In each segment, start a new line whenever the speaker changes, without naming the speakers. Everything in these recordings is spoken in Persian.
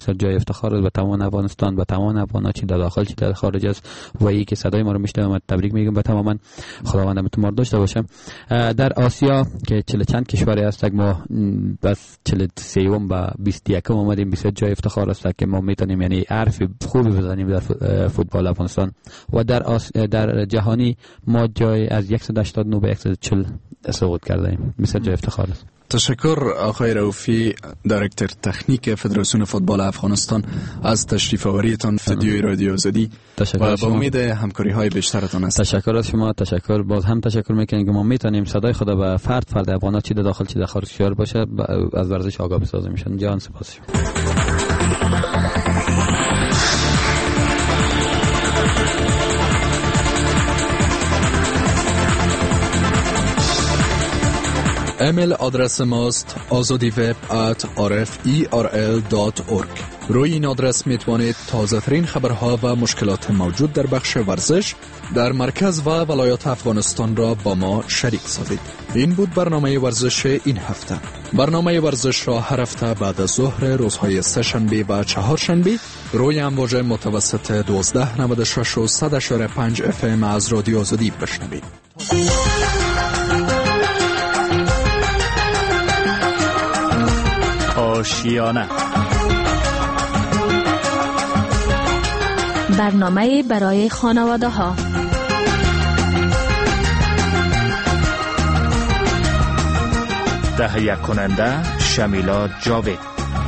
بسیار جای افتخار است به تمام افغانستان، به تمام افغان‌ها چه در داخل چه در خارج است و ای که صدای ما رو میشنوند تبریک میگم به تمام. خداوند اعتماد داشته باشه. در آسیا که 40 چند کشوری است ما بس 43 و 21 اومدیم، بسیار جای افتخار است که ما میتونیم یعنی حرف خوبی بزنیم در فوتبال افغانستان و در جهانی ما جای از 189 به 140 صعود کردیم. بسیار جای افتخار است.
تشکر آقای رؤوفی، دایرکتور تکنیک فدراسیون فوتبال افغانستان از تشریف آوریتان استودیوی رادیو آزادی و با امید همکاری های بیشترتان است.
تشکر از شما. تشکر باز هم تشکر میکنیم که ما میتونیم صدای خدا به فرد افغان‌ها چه در داخل چه در خارج کشور باشه از ورزش آگاه بسازیم. جان سپاس شما.
ایمیل آدرس ماست azadiweb@rferl.org. روی این آدرس میتوانید تازه ترین خبرها و مشکلات موجود در بخش ورزش در مرکز و ولایات افغانستان را با ما شریک سازید. این بود برنامه ورزش این هفته. برنامه ورزش را هر هفته بعد از ظهر روزهای سه‌شنبه و چهارشنبه روی امواج متوسط 1296 و 100.5 FM از رادیو آزادی بشنوید.
آشیانه،
برنامه برای خانواده ها.
تهیه کننده شمیلا جاوید.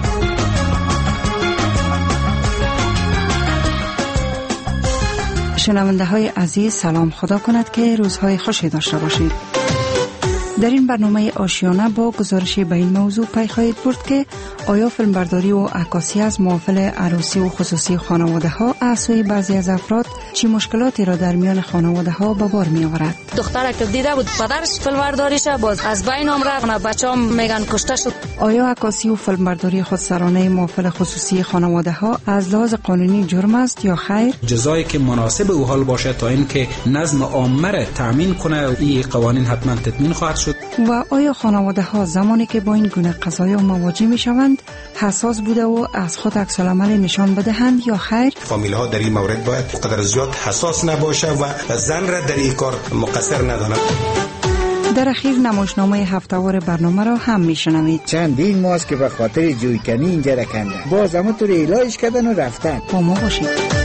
شنونده های عزیز سلام، خدا کند که روزهای خوشی داشته باشید. در این برنامه آشیانه با گزارش به این موضوع پی خواهید برد که آیا فیلمبرداری و عکاسی از محافل عروسی و خصوصی خانواده ها از سوی بعضی از افراد چه مشکلاتی را در میان خانواده ها به بار می آورد؟
دخترک که دیده بود پدرش فیلمبرداریش باز از بین رفت، بچه‌ام میگن کشته شد.
آیا عکاسی و فیلمبرداری خودسرانه محافل خصوصی خانواده ها از لحاظ قانونی جرم است یا خیر؟
جزایی که مناسب او حال باشه تا اینکه نظم عامه را تامین کنه، این قوانین حتما تطبیق خواهد شد.
و آیا خانواده ها زمانی که با این گونه قضایا مواجه می شوند حساس بوده و از خود عکس العمل نشان بدهند یا خیر؟
فامیل ها در این مورد باید قدر زیاد حساس نباشه و زن را در این کار مقصر ندانند.
در اخیر نمایشنامه هفته‌وار برنامه را هم میشنوید.
چندین ماست که به خاطر جویکنی اینجا را کندن، باز همون طور علاج کردن و رفتن.
با ما باشید.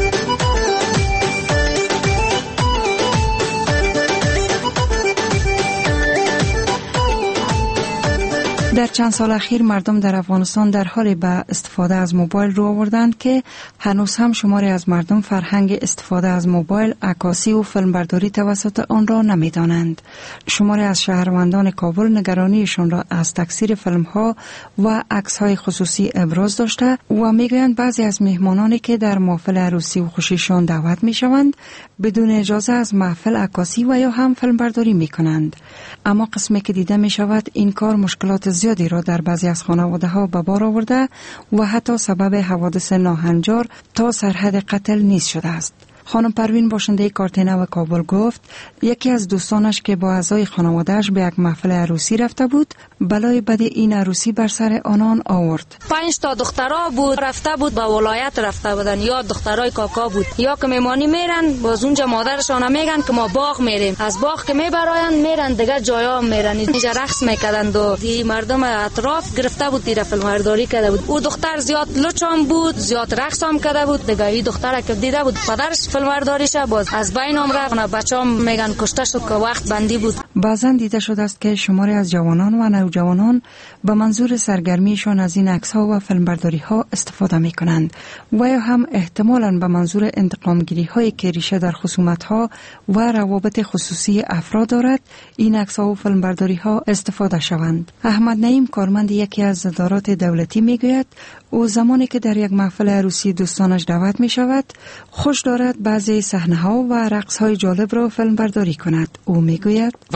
در چند سال اخیر مردم در افغانستان در حال به استفاده از موبایل رو آوردند که هنوز هم شماری از مردم فرهنگ استفاده از موبایل، عکاسی و فیلمبرداری توسط آن را نمی‌دانند. شماری از شهروندان کابل نگرانیشان را از تکثیر فیلم‌ها و عکس‌های خصوصی ابراز داشته و می‌گویند بعضی از مهمانانی که در محفل عروسی و خوشیشان دعوت می‌شوند بدون اجازه از محفل عکاسی و یا هم فیلمبرداری می‌کنند. اما قسمی که دیده می‌شود این کار مشکلات زیادی را در بعضی از خانواده ها به بار آورده و حتی سبب حوادث ناهنجار تا سرحد قتل نیز شده است. خانم پروین باشنده کارتینه و کابل گفت یکی از دوستانش که با اعضای خانواده‌اش به یک محفل عروسی رفته بود بلای بد این عروسی بر سر آنان آورد.
5 تا دخترها بود، رفته بود به ولایت رفته بودن، یا دخترای کاکا بود یا که میمانی میرن، باز اونجا مادرشان میگن که ما باغ میریم، از باغ که میبراین میرن دیگه جایا میرن، اینجا رقص میکردند و دی مردم اطراف گرفته بود دیره فیلمبرداری کرده بود. او دختر زیاد لچام بود، زیاد رقص هم کرده بود دیگه. این دختر که دیده بود پدرش فیلمبرداریش باز از بین رفت، بچه‌ام میگن کشته شد که وقت بندی بود.
بعضا دیده شده است که شماری از جوانان و نوجوانان به منظور سرگرمیشان از این عکس‌ها و فیلمبرداری‌ها استفاده می‌کنند و یا هم احتمالاً به منظور انتقام‌گیری‌هایی که ریشه در خصومت‌ها و روابط خصوصی افراد دارد این عکس‌ها و فیلمبرداری‌ها استفاده شوند. احمد نعیم کارمند یکی از ادارات دولتی می‌گوید او زمانی که در یک محفل عروسی دوستانش دعوت می‌شود خوش دارد بعضی صحنه‌ها و رقص‌های جالب را فیلمبرداری کند. او می‌گوید
و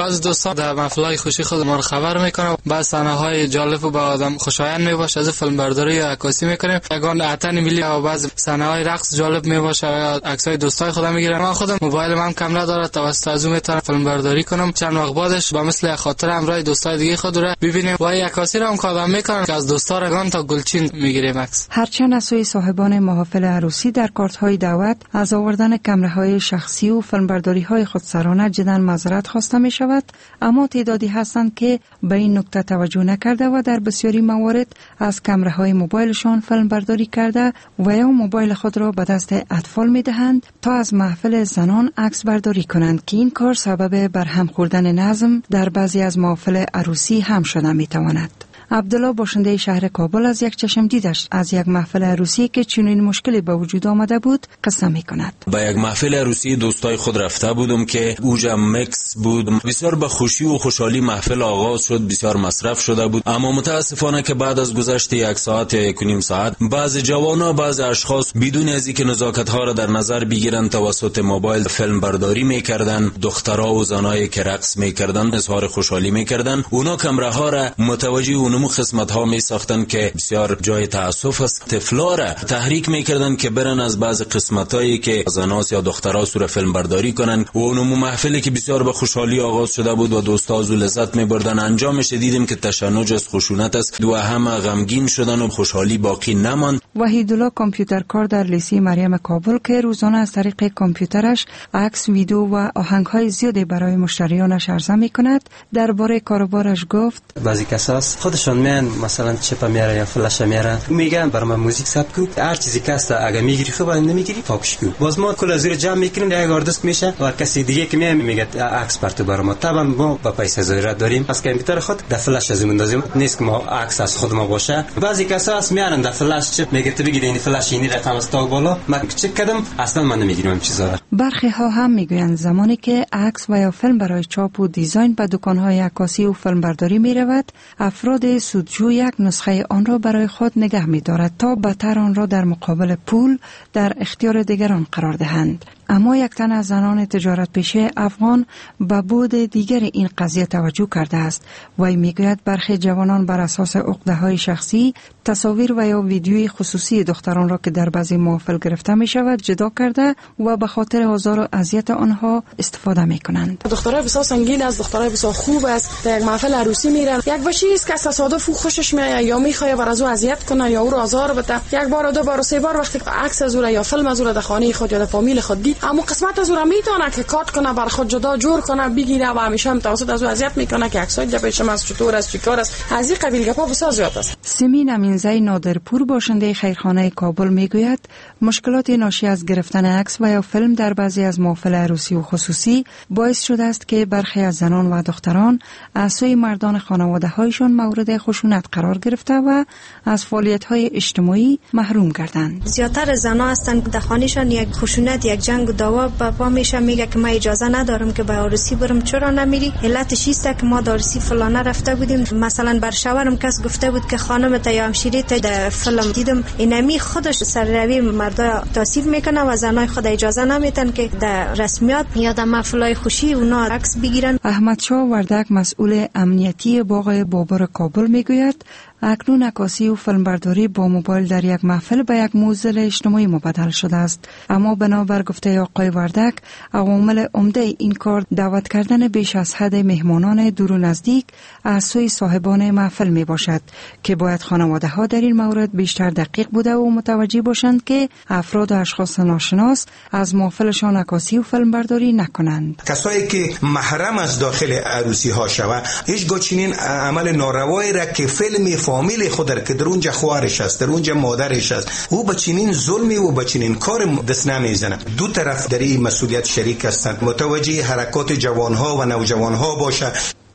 بعض دوستان در محفل‌های خوشی خود ما رو خبر میکنن، بعض صحنه‌های جالب و به آدم خوشایند میباشه از فیلم برداری و عکاسی میکنیم. یگان اتن ملی و بعض صحنه‌های رقص جالب میباشه و عکسای دوستای خودم میگیرم. من خودم موبایل من کم نداره، توسط از اون میتونم فیلم برداری کنم. چند وقت بعدش با مثل خاطر همراه دوستای دیگه خود رو ببینیم و عکاسی رو هم کردم میکنم که از دوستا رگان تا گلچین میگیریم عکس.
هرچند از سوی صاحبان محافل عروسی در کارت‌های دعوت از آوردن کامراهای شخصی و فیلمبرداری‌های خودسرانه جداً معذرت خواسته می شود، اما تعدادی هستند که به این نکته توجه نکرده و در بسیاری موارد از کامراهای موبایلشان فیلمبرداری کرده و یا موبایل خود را به دست اطفال می دهند تا از محفل زنان عکس برداری کنند که این کار سبب برهم خوردن نظم در بعضی از محافل عروسی هم شده می تواند. عبدالله باشنده شهر کابل از یک چشم دیدش از یک محفل عروسی که چنین مشکلی به وجود آمده بود قصه می کند.
به یک محفل عروسی دوستای خود رفته بودم که اوجا مکس بود. بسیار به خوشی و خوشحالی محفل آغاز شد، بسیار مصرف شده بود، اما متاسفانه که بعد از گذشت یک ساعت یا یک و نیم ساعت بعض جوانا، بعض اشخاص بدون از اینکه نزاکت ها را در نظر بگیرند توسط موبایل فیلم برداری میکردند. دخترها و زنایی که رقص میکردند اظهار خوشحالی میکردند، اونا کامره ها را متوجه اونمو قسمت ها می ساختن که بسیار جای تاسف است. طفلا را تحریک میکردن که برن از بعض قسمت هایی که زناس یا دخترها سور فیلم برداری کنن و اونمو محفلی که بسیار به خوشحالی آغاز شده بود و دوستا از لذت میبردن، انجامش دیدیم که تشنج از خشونت است و همه غمگین شدن و خوشحالی باقی نماند.
وحیدالله کامپیوتر کار در لیسه مریم کابل که روزانه از طریق کامپیوترش عکس، ویدیو و آهنگ‌های زیادی برای مشتریانش عرضه می‌کند، درباره کاروبارش گفت:
بعضی کسا خودشون میان مثلا چپ میاره یا فلش میاره، میگن برام موزیک ثبت کو، هر چیزی که است اگه میگیری خوب، اگه نمیگیری پاکش کو. باز ما کل زیر جمع میکنیم، یک آردست میشه و کسی دیگه که میگه عکس برات برام. طبعا ما با پیسه ضرورت داریم، پس کامپیوتر خود در فلش از میندازیم، نیست که ما عکس از خود ما باشه. بعضی کسا اس میارن در فلش چپ، میگه تو بگید این فلش این رقم است تا بالا، من چک کردم اصلا من نمیگیرم این چیزا.
برخی ها هم میگویند زمانی که عکس و یا فیلم برای چاپ و دیزاین به دکان‌های عکاسی و فیلمبرداری میرود، افراد سودجو یک نسخه آن را برای خود نگه می‌دارد تا بدتر آن را در مقابل پول در اختیار دیگران قرار دهند. اما یک تن از زنان تجارت پیشه افغان به بود دیگر این قضیه توجه کرده است و میگوید برخی جوانان بر اساس عقده‌های شخصی تصاویر و یا ویدیوی خصوصی دختران را که در بعضی محافل گرفته می شود جدا کرده و به خاطر آزار و اذیت آنها استفاده می کنند.
دخترای بسیار سنگین است، دخترای بسیار خوب است، در یک محفل عروسی میرن، یک بچی است که تصادف خوشش میاد یا میخواد بر از او اذیت کنه یا او را آزار بده، یک بار دو بار سه بار وقتی عکس از او یا فیلم از او در خانه خود یا در فامیل خود دید، اما قسمت از او را میتونه که کات کنه، بر خود جدا جور کنه، بگیره و همیشه هم توسط از او اذیت میکنه که عکسای جبهشم از چطور است چیکار است. از این قبیل گپا بسیار زیاد است.
سیمین امینزی نادرپور باشنده خیرخانه کابل میگوید مشکلات ناشی از گرفتن عکس و یا فیلم در بعضی از محافل عروسی و خصوصی باعث شده است که برخی از زنان و دختران از سوی مردان خانواده هایشان مورد خشونت قرار گرفته و از فعالیت های اجتماعی محروم گردند.
زیاتر زنان هستند در خانهشان یک خشونت، یک جنگ و دعوا با میشه، میگه که من اجازه ندارم که به عروسی برم. چرا نمیری؟ علتش است که ما در عروسی فلانه رفته بودیم، مثلا بر شوهرم کس گفته بود که خانم تا یا همشیری تا در فیلم دیدم، اینمی خودش سرروی مردا توصیف میکنه و زنای خود اجازه نمیتن که در رسمیات یا در محفلای خوشی اونا عکس بگیرن.
احمد شاه وردک مسئول امنیتی باغ بابر کابل میگوید اکنون عکاسی و فیلمبرداری با موبایل در یک محفل به یک موزل اجتماعی مبدل شده است، اما بنابر گفته آقای وردک عوامل عمده این کار دعوت کردن بیش از حد مهمانان دور و نزدیک از سوی صاحبان محفل می باشد که باید خانواده ها در این مورد بیشتر دقیق بوده و متوجه باشند که افراد و اشخاص ناشناس از محفلشان عکاسی و فیلمبرداری نکنند.
کسایی که محرم از داخل عروسی ها شود هیچ چنین عمل ناروایی را که فیلم فامیل خود را که در اونجا خواهرش است، در اونجا مادرش است، او به چنین ظلمی و به چنین کار دست نمیزنه. دو طرف در این مسئولیت شریک هستند. متوجه حرکات جوانها و نوجوانها باشه.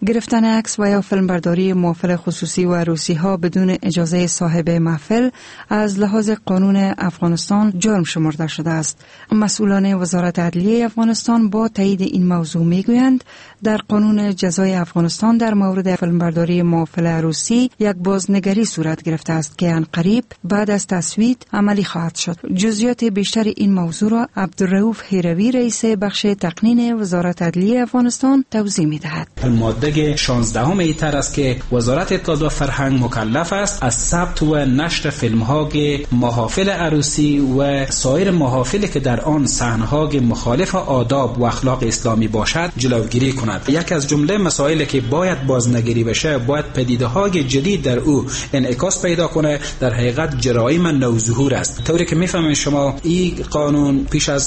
گرفتن عکس و یا فیلمبرداری محافل خصوصی و عروسی ها بدون اجازه صاحب محفل از لحاظ قانون افغانستان جرم شمرده شده است. مسئولان وزارت عدلیه افغانستان با تایید این موضوع میگویند در قانون جزای افغانستان در مورد فیلمبرداری محافل عروسی یک بازنگری صورت گرفته است که عنقریب بعد از تصویب عملی خواهد شد. جزئیات بیشتر این موضوع را عبدالرؤوف هیروی رئیس بخش تقنین وزارت عدلیه افغانستان توضیح می‌دهد.
ماده 16 ایتر است که وزارت اطلاعات و فرهنگ مکلف است از ثبت و نشر فیلم‌های محافل عروسی و سایر محافلی که در آن صحنه‌های مخالف آداب و اخلاق اسلامی باشد جلوگیری کند. یک از جمله مسائلی که باید بازنگری بشه، باید پدیده‌های جدید در او انعکاس پیدا کنه، در حقیقت جرایم نوظهور است. طوری که می‌فهمید شما این قانون پیش از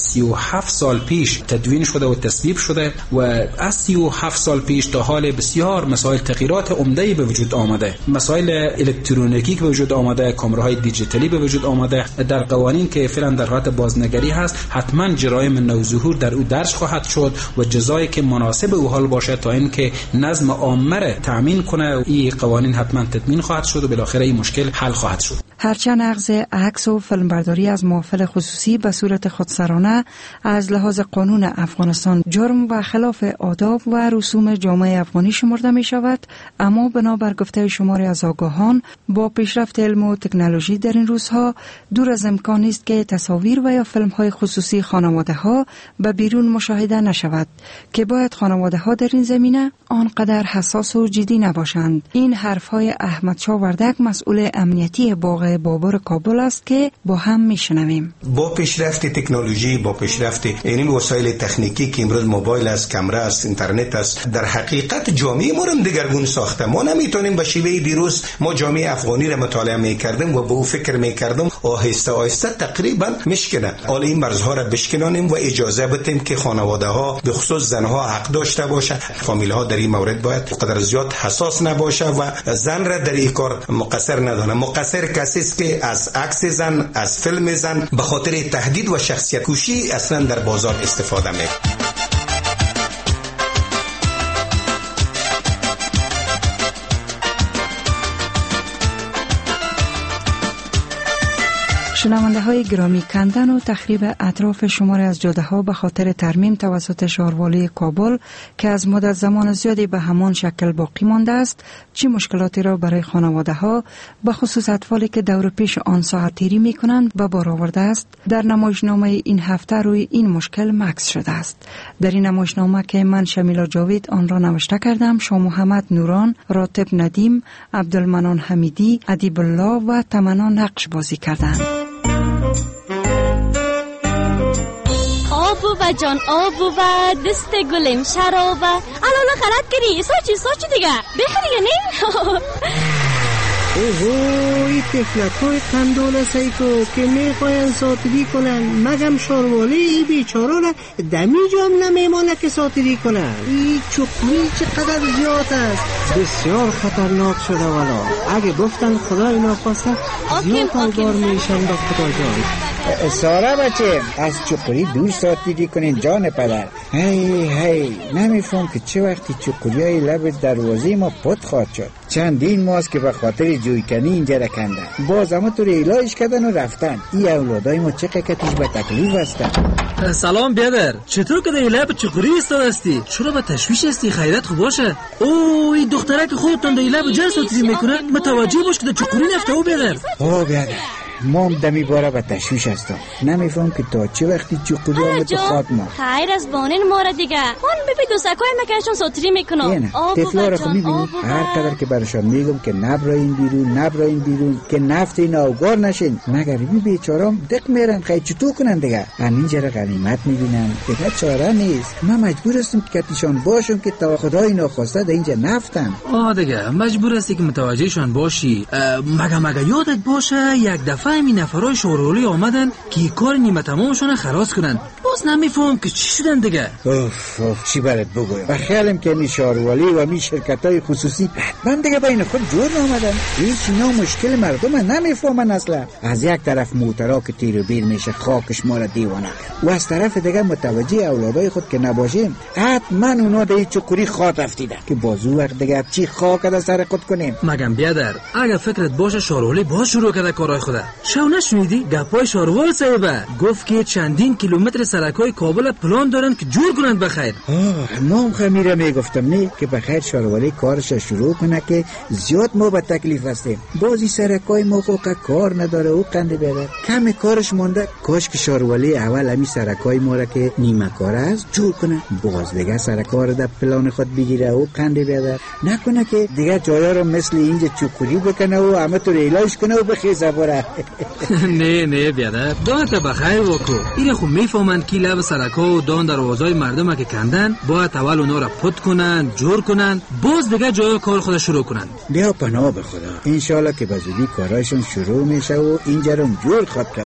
37 سال پیش تدوین شده و تصویب شده و از 37 سال پیش تا حال بسیار مسائل تغییرات عمده‌ای به وجود آمده. مسائل الکترونیکی به وجود آمده، کامراهای دیجیتالی به وجود آمده. در قوانین که فعلا در حالت بازنگری هست، حتما جرایم نوظهور در او درج خواهد شد و جزایی که مناسب او حال باشه تا اینکه نظم عامه را تامین کنه. این قوانین حتما تدوین خواهد شد و بالاخره این مشکل حل خواهد شد.
هرچند اخذ عکس و فیلمبرداری از محافل خصوصی به صورت خودسرانه از لحاظ قانون افغانستان جرم و خلاف آداب و رسوم جامعه افغانی شمرده می شود، اما بنابر گفته شماری از آگاهان با پیشرفت علم و تکنولوژی در این روزها دور از امکان است که تصاویر و یا فیلم های خصوصی خانواده ها به بیرون مشاهده نشود که باید خانواده ها در این زمینه آنقدر حساس و جدی نباشند. این حرف های احمد شاه وردک مسئول امنیتی باغ بابر کابل است که با هم میشنویم.
با پیشرفت تکنولوژی، با پیشرفت این وسایل تکنیکی که امروز موبایل است، کامرا است، اینترنت است، در حقیقت جامعه ما رو دگرگون ساخته. ما نمیتونیم به شیوه دیروز ما جامعه افغانی را مطالعه میکردیم و به او فکر میکردیم، آهسته آهسته تقریبا میشکنه. حالا این مرزها را بشکنانیم و اجازه بدیم که خانواده ها به خصوص زنها حق داشته باشند. فامیل ها در این مورد باید قدر زیاد حساس نباشه و زن را در این کار مقصر ندانه. مقصر کسی است که از عکس زن، از فیلم زن به خاطر تهدید و شخصیت کشی اصلا در بازار استفاده میکنه.
شنونده های گرامی، کندن و تخریب اطراف شماری از جاده ها به خاطر ترمیم توسط شهروالی کابل که از مدت زمان زیادی به همان شکل باقی مانده است، چه مشکلاتی را برای خانواده ها به خصوص اطفالی که دور پیش آن ساعت تیری می کنند به بار آورده است. در نمایشنامه این هفته روی این مشکل مکث شده است. در این نمایشنامه که من شمیلا جاوید آن را نوشته کردم، شاه محمد نوران، راتب ندیم، عبدالمنان حمیدی، ادیب الله و تمنا نقش بازی کردند.
آب و جان آب و دست گلم شراب الالا غلط کردی ساچی دیگه بخیر دیگه نیم.
اوه تفلکای قندول سیکو که میخواین ساتری کنن مگم شاروالی ای بیچارا را دمی جام نمیمانه که ساتری کنن. ای چکمی چقدر زیاد است، بسیار خطرناک شده. والا اگه گفتن خدای ناخواسته زیاد الگار میشن با خدا جان.
سارا بچه از چکوری دور ساتری کنین جان پدر. هی نمیفهم که چه وقتی چکوری های لب دروازه ما پت خواهد شد. چندین ماست که به خاطر جویکنی اینجا را کندن، باز اما تو ریلاش کردن و رفتن. این اولادای ما چه قکتیش به تکلیف هستن.
سلام بیادر، چطور که در لب چکوری استاد هستی؟ چرا به تشویش هستی؟ خیرت خوب باشه. اوه این دختره که خودتان در لب جر ساتری میکنه متوجه باش که در چکوری نفته. او بیادر
بیادر ما هم دمی باره به تشویش هستم، نمیفهم که تا چه وقتی چکوری هم تو خواد ما.
خیر از بانین ماره دیگه اون ببی دوستکای مکرشون ساتری میکنم.
تفلا را خب میبینی هر قدر که برشان میگم که نبراین بیرون که نفت این اوگار نشین، مگر بی بیچارام دق میرن خیلی چطور کنن دیگه. همینجا را غنیمت میبینن دیگه، چاره نیست. من مجبور هستم که کتیشان باشم که تا خدای ناخواسته در اینجا نفتن.
دیگه مجبور هستی که متوجهشان باشی. مگه یادت باشه یک دفعه این نفرای شورولی آمدن که کار نیمه تمامشون خلاص کنن، باز باز نمیفهم که چی شدن دیگه.
چی برات بگویم؟ و خیالم که می شاروالی و می شرکت‌های خصوصی حتما دیگه بین خود جور نامدن. هیچ اینا مشکل مردم نمیفهمن اصلا. از یک طرف موترا که تیر و بیر میشه خاکش ما را دیوانه، و از طرف دیگه متوجه اولادای خود که نباشیم حتما اونا در چکوری خاط افتیدن که بازو وقت دیگه چی خاک در سر خود کنیم.
مگم بیادر اگه فکرت باشه شاروالی باز شروع کرده کارهای خوده. شو نشنیدی گپای شاروال صاحبه گفت که چندین کیلومتر سرکای کابل پلان دارن که جور کنند بخیر.
ما هم خمیره میگفتم نه که بخیر شاروالی کارش شروع کنه که زیاد ما به تکلیف هستیم. بازی سرکای ما خواه کار نداره او قنده بیادر کم کارش مونده. کاش که شاروالی اول همی سرکای ما را که نیمه کار است جور کنه، باز دیگه سرکار در پلان خود بگیره او قنده بیادر، نکنه که دیگه جایا رو مثل اینجا چوکوری بکنه و همه تو ریلاش کنه و بخیزه بره.
نه بیادر دانت بخیر وکو. این خو میفهمند که لب سرکا و دان دروازای مردم که کندن باید اول اونا را پت کنن جور کنن، باز دیگه جای کار خود شروع کنن.
بیا پناه به خدا، انشالله که به زودی کارایشون شروع میشه و اینجا رو جور خود